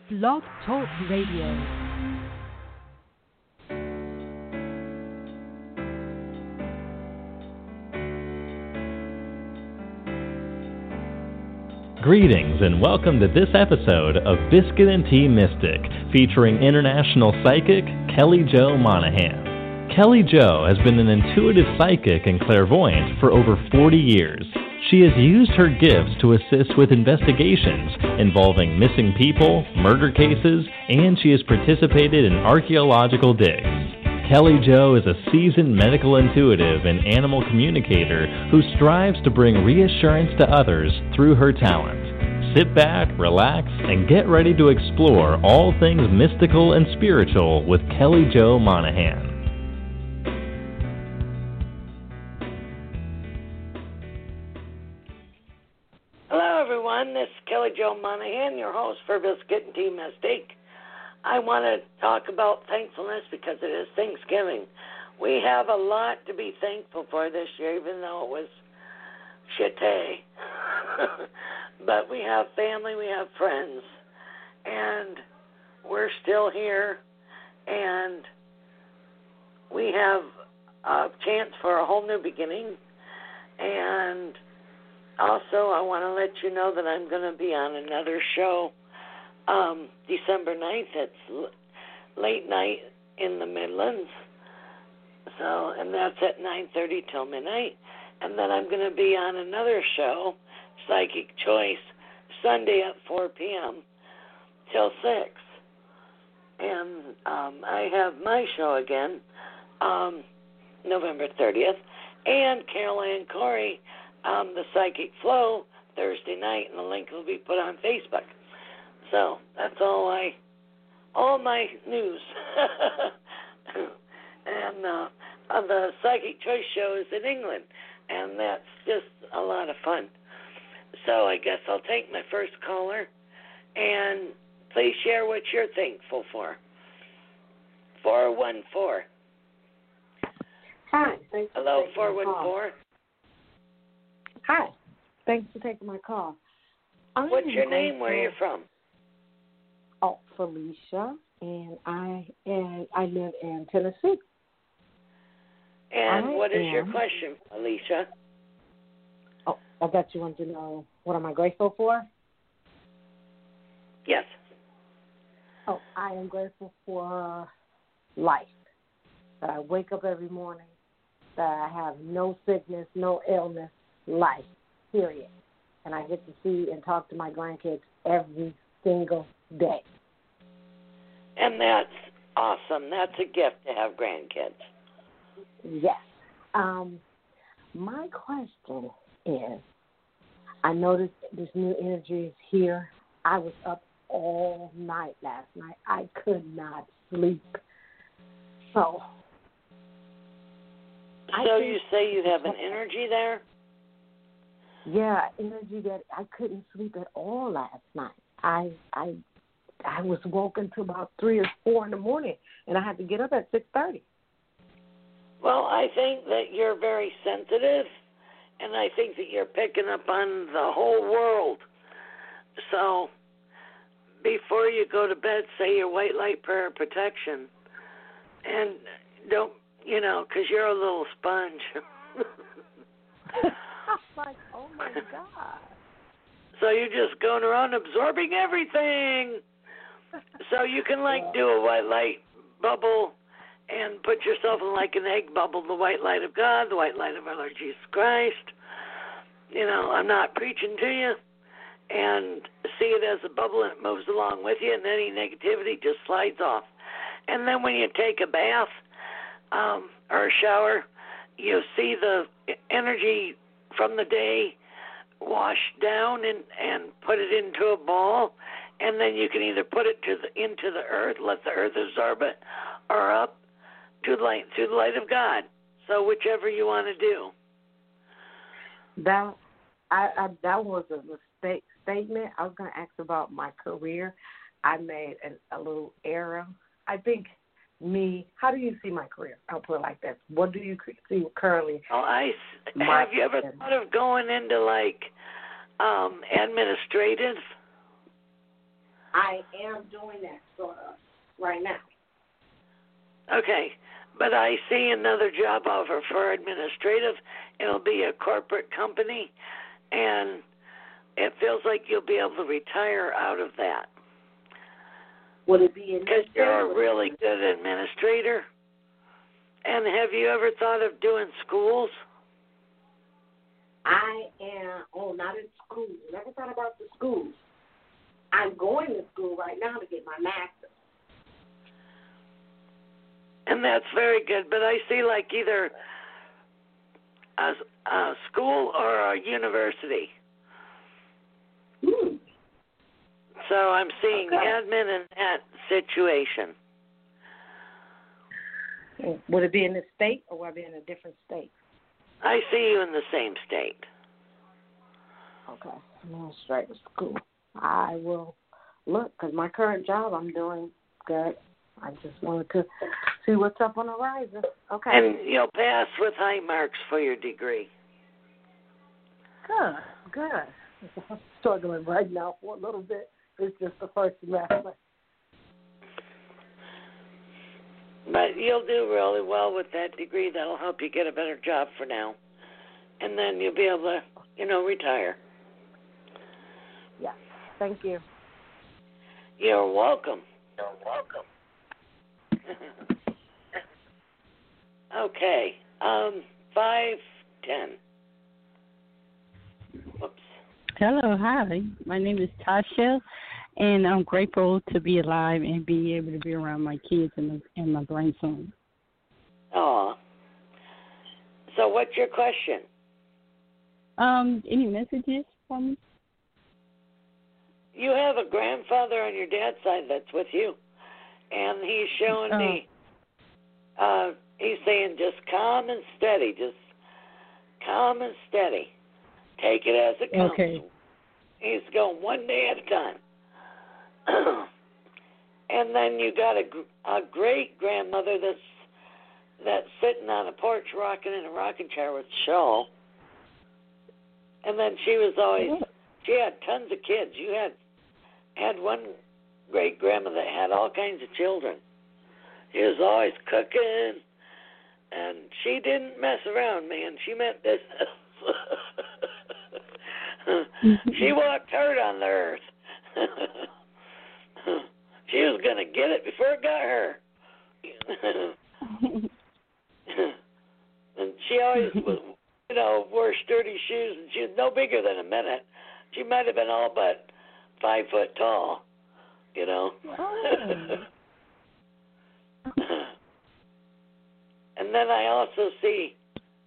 Blog Talk Radio. Greetings and welcome to this episode of Biscuit and Tea Mystic, featuring international psychic Kelly Jo Monahan. Kelly Jo has been an intuitive psychic and clairvoyant for over 40 years. She has used her gifts to assist with investigations involving missing people, murder cases, and she has participated in archaeological digs. Kelly Jo is a seasoned medical intuitive and animal communicator who strives to bring reassurance to others through her talent. Sit back, relax, and get ready to explore all things mystical and spiritual with Kelly Jo Monahan. Hello, everyone. This is Kelly Jo Monahan, your host for Biscuit and Tea Mystic. I want to talk about thankfulness because it is Thanksgiving. We have a lot to be thankful for this year, even though it was shitty. But we have family, we have friends, and we're still here, and we have a chance for a whole new beginning. And also, I want to let you know that I'm going to be on another show December 9th. It's late night in the Midlands, and that's at 9:30 till midnight. And then I'm going to be on another show, Psychic Choice, Sunday at 4 p.m. till 6. And I have my show again, November 30th, and Carol Ann Corey, the Psychic Flow, Thursday night, and the link will be put on Facebook. So that's all my news. And the Psychic Choice show is in England, and that's just a lot of fun. So I guess I'll take my first caller, and please share what you're thankful for. 414. Hi. Hello, 414. Hi. Thanks for taking my call. What's your name? Where are you from? Oh, Felicia, and I live in Tennessee. And what is your question, Alicia? Oh, I bet you want to know what am I grateful for? Yes. Oh, I am grateful for life. That I wake up every morning, that I have no sickness, no illness, life, period. And I get to see and talk to my grandkids every single day. And that's awesome. That's a gift to have grandkids. Yes. My question is, I noticed this new energy is here. I was up all night last night. I could not sleep. So you say you have an energy there? Yeah, energy that I couldn't sleep at all last night. I was woken to about 3 or 4 in the morning, and I had to get up at 6:30. Well, I think that you're very sensitive, and I think that you're picking up on the whole world. So before you go to bed, say your white light prayer of protection, and don't, because you're a little sponge. I'm like, oh, my God. So you're just going around absorbing everything. So you can, do a white light bubble and put yourself in like an egg bubble, the white light of God, the white light of our Lord Jesus Christ. I'm not preaching to you. And see it as a bubble, and it moves along with you, and any negativity just slides off. And then when you take a bath or a shower, you see the energy from the day wash down and put it into a ball, and then you can either put it into the earth, let the earth absorb it, or up to the light of God. So whichever you want to do. That was a mistake statement. I was going to ask about my career. I made a little error. I think how do you see my career? I'll put it like that. What do you see currently? Have you ever thought of going into administrative? I am doing that sort of right now. Okay, but I see another job offer for administrative. It'll be a corporate company, and it feels like you'll be able to retire out of that. Would it be because you're a really good administrator? And have you ever thought of doing schools? I am, not in school. Never thought about the schools. I'm going to school right now to get my master's. And that's very good, but I see like either a school or a university. So I'm seeing admin in that situation. Would it be in the state or would it be in a different state? I see you in the same state. Okay. Administrative school. I will look, because my current job I'm doing good. I just wanted to see what's up on the horizon. Okay. And you'll pass with high marks for your degree. Good. I'm struggling right now for a little bit. It's just the first semester. But you'll do really well with that degree. That'll help you get a better job for now. And then you'll be able to, retire. Yeah. Thank you. You're welcome. Okay. 5:10. Whoops. Hello, hi. My name is Tasha, and I'm grateful to be alive and be able to be around my kids and my grandson. Aw. So what's your question? Any messages for me? You have a grandfather on your dad's side that's with you, and he's showing me, he's saying just calm and steady, just calm and steady. Take it as it comes. Okay. He's going one day at a time. And then you got a great grandmother that's sitting on a porch rocking in a rocking chair with a shawl. And then she had tons of kids. You had one great grandma that had all kinds of children. She was always cooking, and she didn't mess around, man. She meant business. She walked hard on the earth. She was going to get it before it got her. And she always wore sturdy shoes, and she was no bigger than a minute. She might have been all but 5 foot tall, Oh. And then I also see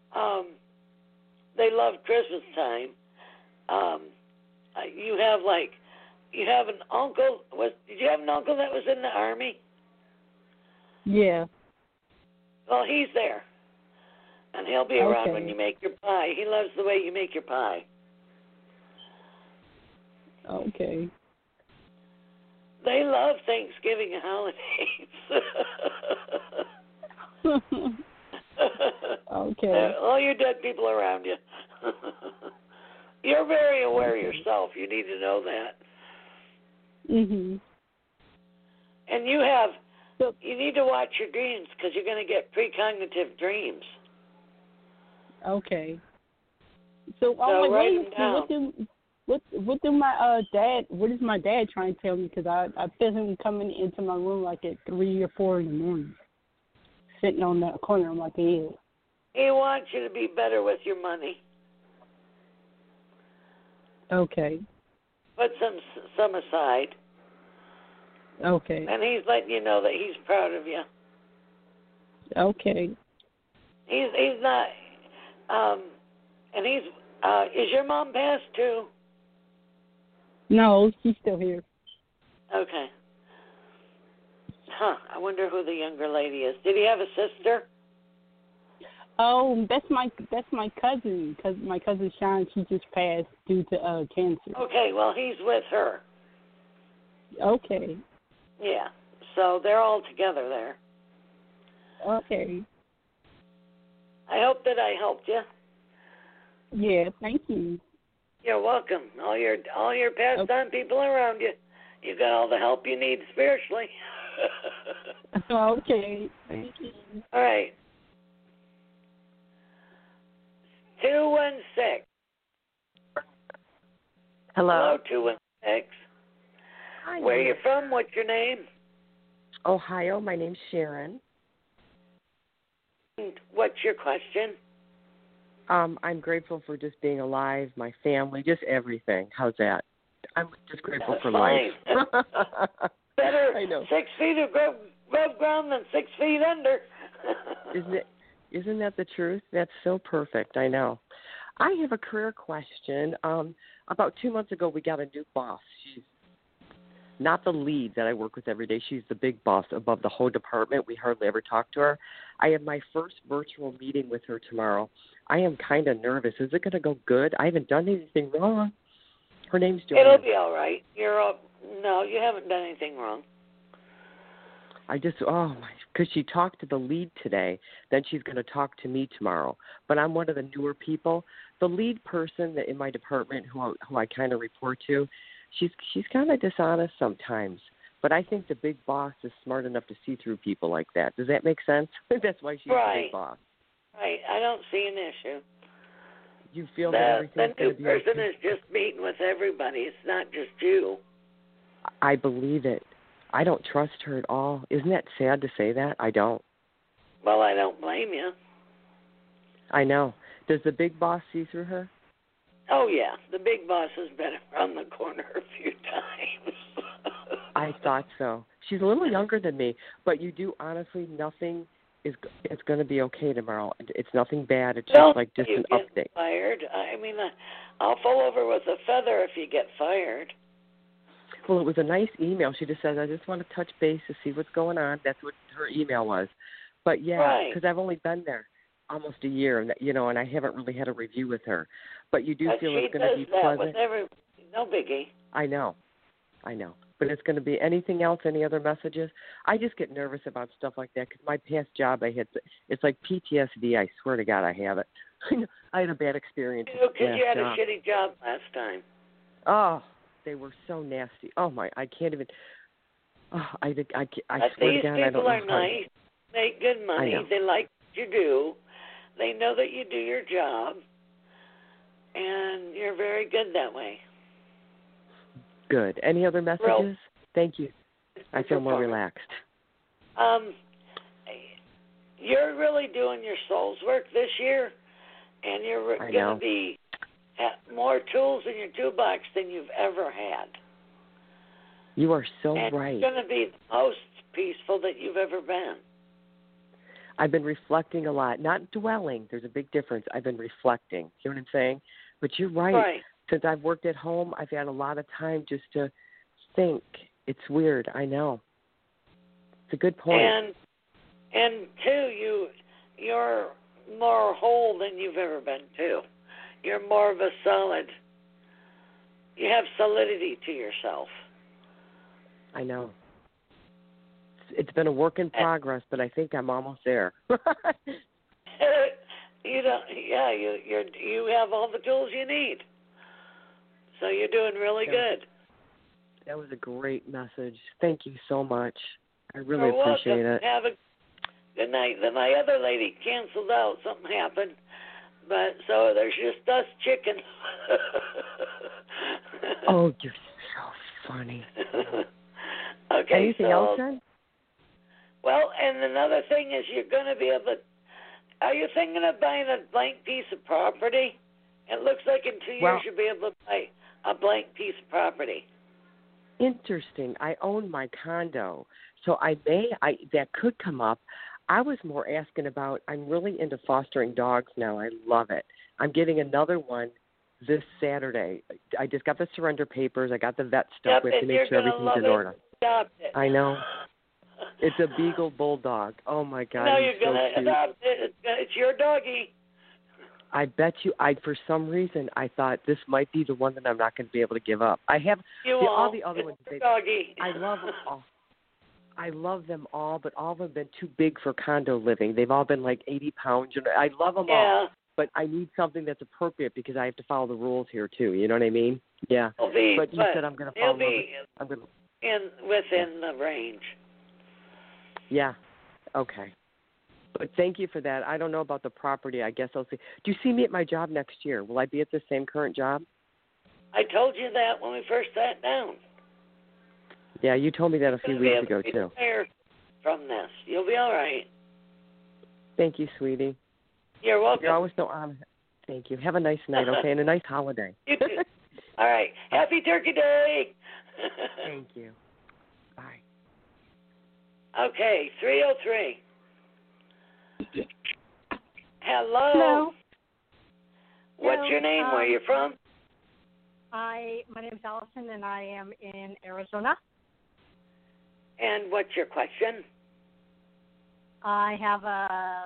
they love Christmas time. You have an uncle. Did you have an uncle that was in the Army? Yeah. Well, he's there, and he'll be around when you make your pie. He loves the way you make your pie. Okay. They love Thanksgiving and holidays. Okay. All your dead people around you. You're very aware yourself. You need to know that. Mhm. And you need to watch your dreams because you're going to get precognitive dreams. Okay. So write them down. What do my dad? What is my dad trying to tell me? Because I feel him coming into my room like at 3 or 4 in the morning, sitting on that corner of my bed. He wants you to be better with your money. Okay. Put some aside. Okay. And he's letting you know that he's proud of you. Okay. He's not. And he's. Is your mom passed too? No, she's still here. Okay. Huh. I wonder who the younger lady is. Did he have a sister? Oh, that's my cousin. Cause my cousin Sean, she just passed due to cancer. Okay. Well, he's with her. Okay. Yeah. So they're all together there. Okay. I hope that I helped you. Yeah. Thank you. You're welcome. All your passed on people around you. You got all the help you need spiritually. Okay. Thank you. All right. 216. Hello. 216. Hi. Where are you from? What's your name? Ohio. My name's Sharon. And what's your question? I'm grateful for just being alive, my family, just everything. How's that? I'm just grateful That's for fine. life. Better I know. 6 feet above ground than 6 feet under. Isn't that the truth? That's so perfect. I know. I have a career question. About 2 months ago, we got a new boss. She's not the lead that I work with every day. She's the big boss above the whole department. We hardly ever talk to her. I have my first virtual meeting with her tomorrow. I am kind of nervous. Is it going to go good? I haven't done anything wrong. Her name's Joanne. It'll be all right. No, you haven't done anything wrong. Because she talked to the lead today, then she's going to talk to me tomorrow. But I'm one of the newer people. The lead person that in my department who I kind of report to, she's kind of dishonest sometimes. But I think the big boss is smart enough to see through people like that. Does that make sense? That's why she's the big boss. Right. I don't see an issue. You feel that everything's going to be okay? The new person is just meeting with everybody. It's not just you. I believe it. I don't trust her at all. Isn't that sad to say that? I don't. Well, I don't blame you. I know. Does the big boss see through her? Oh, yeah. The big boss has been around the corner a few times. I thought so. She's a little younger than me, but you do honestly nothing it's going to be okay tomorrow. It's nothing bad. It's just like just an update. Fired. I mean, I'll fall over with a feather if you get fired. Well, it was a nice email. She just said, I just want to touch base to see what's going on. That's what her email was. But, yeah, because I've only been there almost a year, and I haven't really had a review with her. But you do feel it's going to be pleasant. No biggie. I know. But it's going to be anything else, any other messages? I just get nervous about stuff like that because my past job it's like PTSD. I swear to God I have it. I had a bad experience. Because you had a shitty job last time. Oh, they were so nasty. Oh, I can't even. Oh, I swear to God, I don't know. These people are nice, make good money, they like what you do, they know that you do your job, and you're very good that way. Good. Any other messages? Thank you. I feel more relaxed. You're really doing your soul's work this year, and you're going to be more tools in your toolbox than you've ever had. You are so right. It's going to be the most peaceful that you've ever been. I've been reflecting a lot, not dwelling. There's a big difference. I've been reflecting. You know what I'm saying? But you're right. Since I've worked at home, I've had a lot of time just to think. It's weird. I know. It's a good point. And two, you're more whole than you've ever been, too. You're more of a solid. You have solidity to yourself. I know. It's been a work in progress, but I think I'm almost there. You have all the tools you need. So you're doing really good. That was a great message. Thank you so much. I really appreciate it. Have a good night. Then my other lady canceled out. Something happened. But so there's just us chicken. Oh, you're so funny. Okay. Anything else, then? Well, and another thing is you're going to be able to. Are you thinking of buying a blank piece of property? It looks like in 2 years you'll be able to buy a blank piece of property. Interesting. I own my condo, so that could come up. I was more asking about, I'm really into fostering dogs now. I love it. I'm getting another one this Saturday. I just got the surrender papers. I got the vet stuff. We have to make sure everything's in order. Adopt it. I know. It's a Beagle Bulldog. Oh, my God. No, you're going to adopt it. It's your doggie. I bet you, for some reason, I thought this might be the one that I'm not going to be able to give up. I have all the other ones. Doggy. I love them all. I love them all, but all of them have been too big for condo living. They've all been like 80 pounds. I love them all, but I need something that's appropriate because I have to follow the rules here too. You know what I mean? Yeah. But you said I'm going to follow. within the range. Yeah. Okay. But thank you for that. I don't know about the property. I guess I'll see. Do you see me at my job next year? Will I be at the same current job? I told you that when we first sat down. Yeah, you told me that a few weeks ago, too. From this. You'll be all right. Thank you, sweetie. You're welcome. You're always so honest. Thank you. Have a nice night, okay, and a nice holiday. You too. All right. Happy Turkey Day. Thank you. Bye. Okay, 303. Hello. Hello. What's your name? Where are you from? My name is Allison, and I am in Arizona. And what's your question? I have a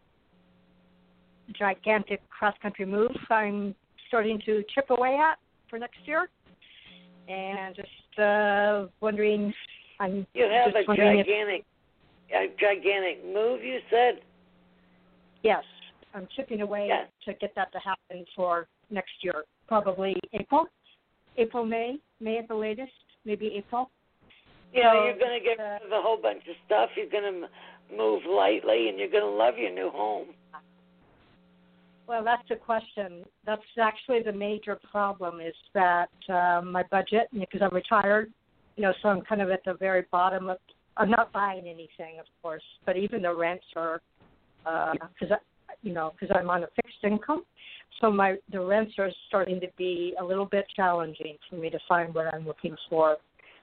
gigantic cross-country move I'm starting to chip away at for next year, and just wondering. You have a gigantic move, you said? Yes, I'm chipping away to get that to happen for next year, probably April, May at the latest, maybe April. Yeah, so, you're going to get rid of a whole bunch of stuff. You're going to move lightly, and you're going to love your new home. Well, that's the question. That's actually the major problem is that my budget, because I'm retired, so I'm kind of at the very bottom of, I'm not buying anything, of course, but even the rents are, because I'm on a fixed income, so the rents are starting to be a little bit challenging for me to find what I'm looking for.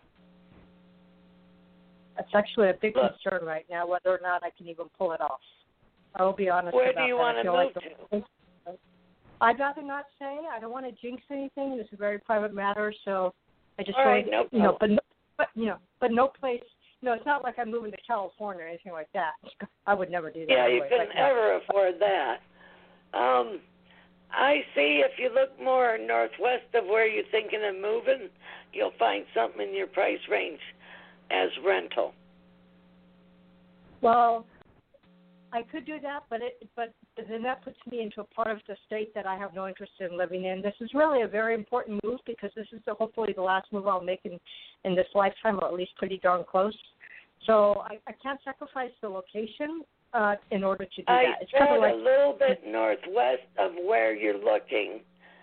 It's actually a big concern right now, whether or not I can even pull it off. I will be honest Where about that. Where do you want to move to? I'd rather not say. I don't want to jinx anything. This is a very private matter, so I just but no place. It's not like I'm moving to California or anything like that. I would never do that. Yeah, you couldn't ever afford that. I see if you look more northwest of where you're thinking of moving, you'll find something in your price range as rental. Well, I could do that, but then that puts me into a part of the state that I have no interest in living in. This is really a very important move because this is hopefully the last move I'll make in this lifetime, or at least pretty darn close. So I can't sacrifice the location in order to do that. It's kind of like a little bit northwest of where you're looking.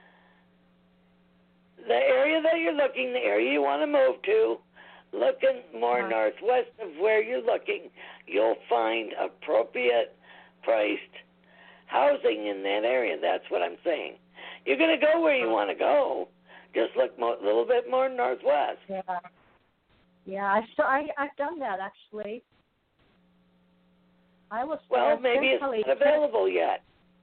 The area that you're looking, the area you want to move to, looking more northwest of where you're looking, you'll find appropriate priced housing in that area. That's what I'm saying. You're going to go where you want to go. Just look a little bit more northwest. Yeah. I've done that actually. Maybe it's not available yet.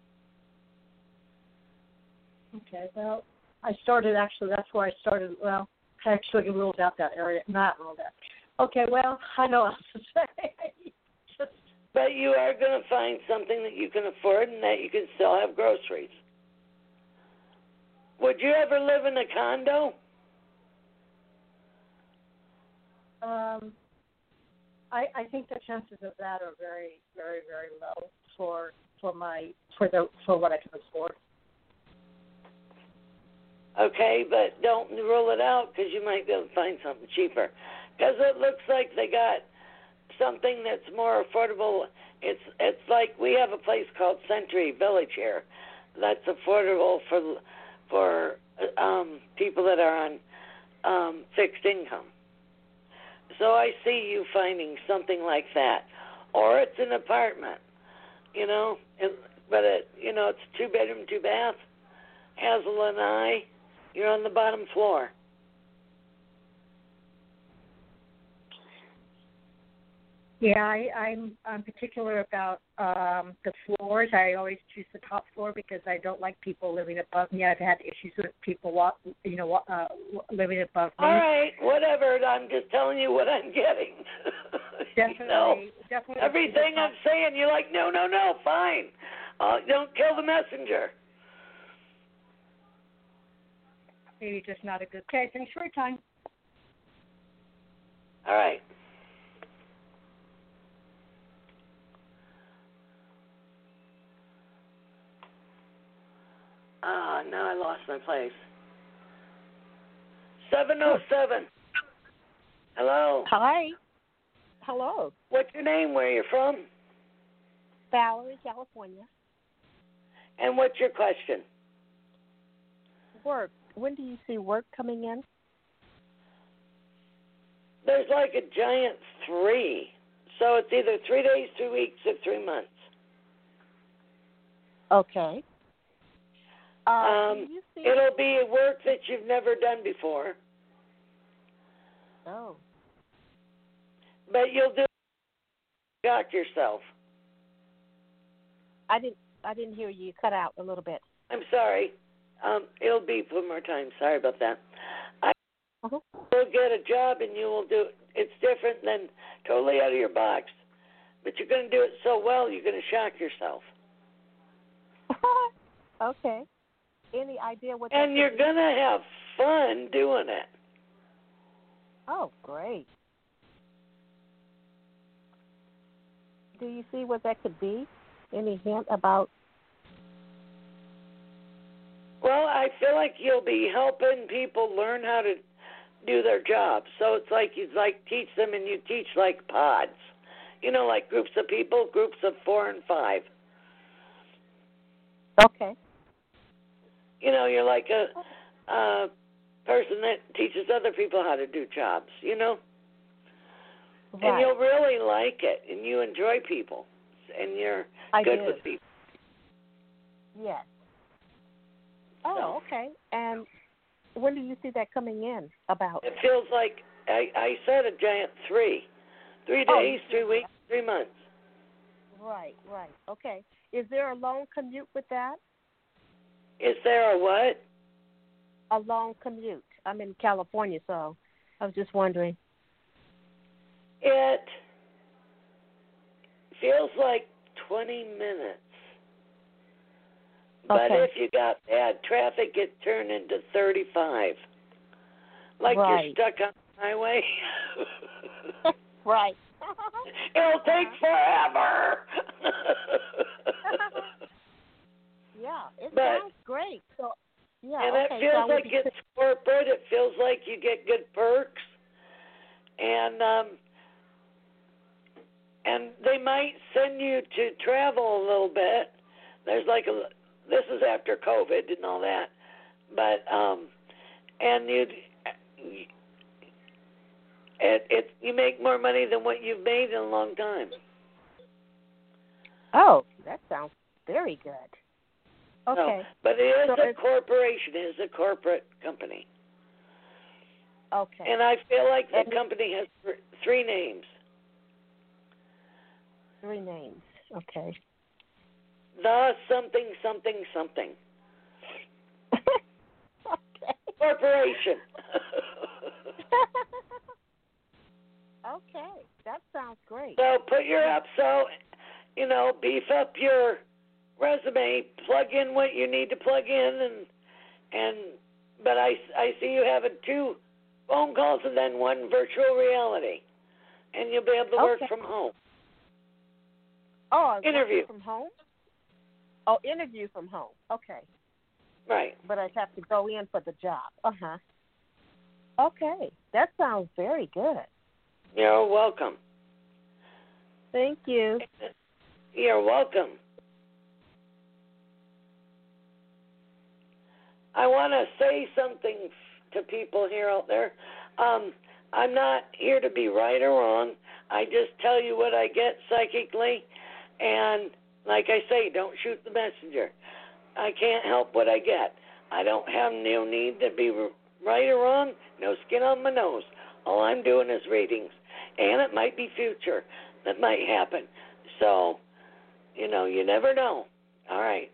Okay. Well, that's where I started. Well, I actually ruled out that area. Not ruled out. Okay, well, I know what to say. But you are going to find something that you can afford and that you can still have groceries. Would you ever live in a condo? I think the chances of that are very, very, very low for what I can afford. Okay, but don't rule it out because you might be able to find something cheaper. Because it looks like they got something that's more affordable. It's like we have a place called Century Village here that's affordable for people that are on fixed income. So I see you finding something like that, or it's an apartment, but it's 2-bedroom, 2-bath, Hazel and I. You're on the bottom floor. Yeah, I'm particular about the floors. I always choose the top floor because I don't like people living above me. I've had issues with people living above me. All right, whatever. I'm just telling you what I'm getting. Definitely. Everything I'm saying, you're like, no, fine. Don't kill the messenger. Maybe just not a good. Okay, thanks for your time. All right. Now I lost my place. 707. Hello. Hi. Hello. What's your name? Where are you from? Valerie, California. And what's your question? Work. When do you see work coming in? There's like a giant 3. So it's either 3 days, 3 weeks, or 3 months. Okay. It'll be work that you've never done before. Oh. But you'll do shock yourself. I didn't hear you. Cut out a little bit. I'm sorry. It'll beep one more time. Sorry about that. You'll get a job and you will do it's different than totally out of your box. But you're going to do it so well, you're going to shock yourself. Okay. Any idea what? And you're going to have fun doing it. Oh, great. Do you see what that could be? Any hint about? Well, I feel like you'll be helping people learn how to do their job. So it's like you teach them, and you teach like pods. You know, like groups of people, groups of 4 and 5. Okay. You know, you're like a person that teaches other people how to do jobs, you know? Right. And you'll really like it, and you enjoy people, and you're good with people. Yes. Oh, okay. And when do you see that coming in about? It feels like, I said a giant 3. 3 days, 3 weeks, 3 months. Right. Okay. Is there a long commute with that? Is there a what? A long commute. I'm in California, so I was just wondering. It feels like 20 minutes. But if you got bad traffic, it turned into 35. Like you're stuck on the highway. Right. It'll take forever. Yeah, sounds great. So, and it feels like it's corporate. It feels like you get good perks, and they might send you to travel a little bit. There's like this is after COVID and all that, but and you make more money than what you've made in a long time. Oh, that sounds very good. Okay. So, but it is a corporation. It is a corporate company. Okay. And I feel like the company has 3 names. 3 names. Okay. The something, something, something. Okay. Corporation. Okay. That sounds great. So beef up your resume, plug in what you need to plug in, but I see you having 2 phone calls and then 1 virtual reality, and you'll be able to work from home. Oh, interview from home. Oh, interview from home. Okay. Right. But I'd have to go in for the job. Okay, that sounds very good. You're welcome. Thank you. You're welcome. I want to say something to people here out there. I'm not here to be right or wrong. I just tell you what I get psychically, and like I say, don't shoot the messenger. I can't help what I get. I don't have no need to be right or wrong, no skin on my nose. All I'm doing is readings, and it might be future that might happen. So, you never know. All right.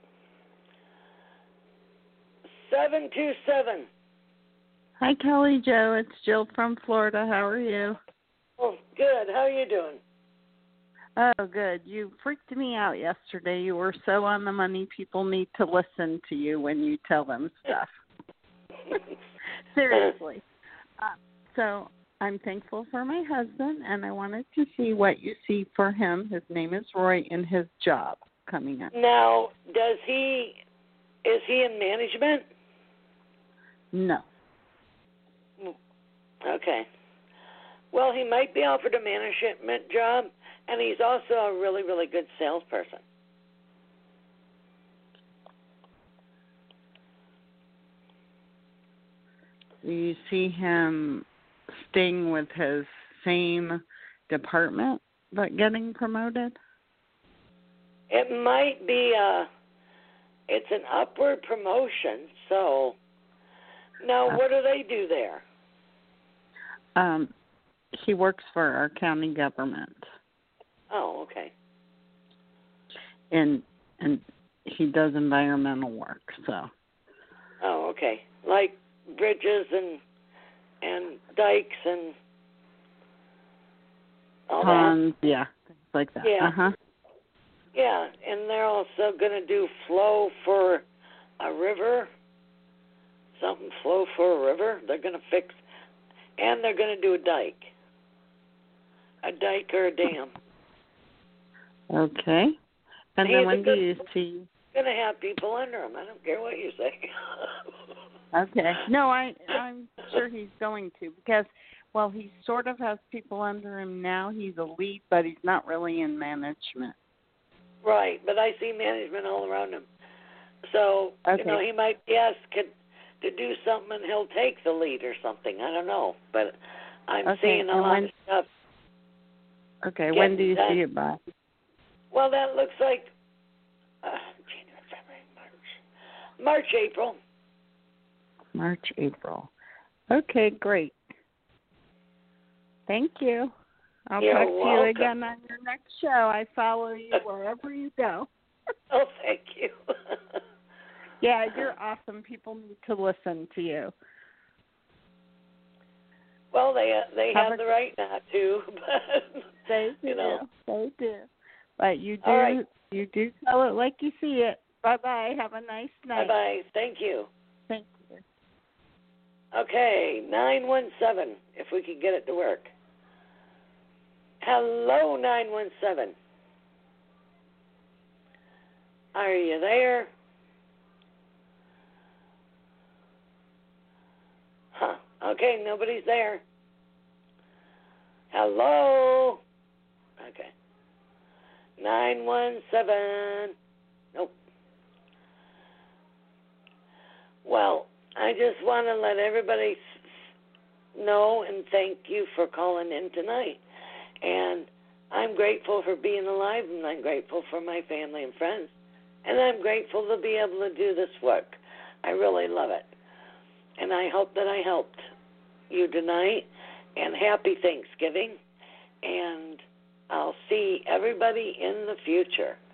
727. Hi, Kelly Jo. It's Jill from Florida. How are you? Oh, good. How are you doing? Oh, good. You freaked me out yesterday. You were so on the money. People need to listen to you when you tell them stuff. Seriously. So I'm thankful for my husband, and I wanted to see what you see for him. His name is Roy, in his job coming up. Now, is he in management? No. Okay. Well, he might be offered a management job, and he's also a really, really good salesperson. Do you see him staying with his same department but getting promoted? It might be it's an upward promotion, so now what do they do there? He works for our county government. Oh, okay. And he does environmental work, so. Oh, okay. Like bridges and dikes and all ponds, that. Yeah, things like that. Yeah. Uh-huh. Yeah, and they're also going to do flow for a river. Flow for a river. They're going to fix, and they're going to do a dike or a dam. Okay. And then when do you see? Going to have people under him. I don't care what you say. Okay. No, I'm sure he's going to because, well, he sort of has people under him now. He's a lead, but he's not really in management. Right, but I see management all around him. So, okay. He might be asked to do something and he'll take the lead or something. I don't know, but I'm seeing a lot of stuff. Okay, when do you see it by? Well, that looks like January, February, March, April. March, April. Okay, great. Thank you. I'll talk to you again on your next show. I follow you wherever you go. Oh, thank you. Yeah, you're awesome. People need to listen to you. Well, they have the right not to, but they do. They do. But you do. Right. You do tell it like you see it. Bye-bye. Have a nice night. Bye-bye. Thank you. Thank you. Okay, 917, if we could get it to work. Hello, 917. Are you there? Huh. Okay, nobody's there. Hello? Okay. 917. Nope. Well, I just want to let everybody know and thank you for calling in tonight. And I'm grateful for being alive, and I'm grateful for my family and friends. And I'm grateful to be able to do this work. I really love it. And I hope that I helped you tonight. And happy Thanksgiving. And I'll see everybody in the future.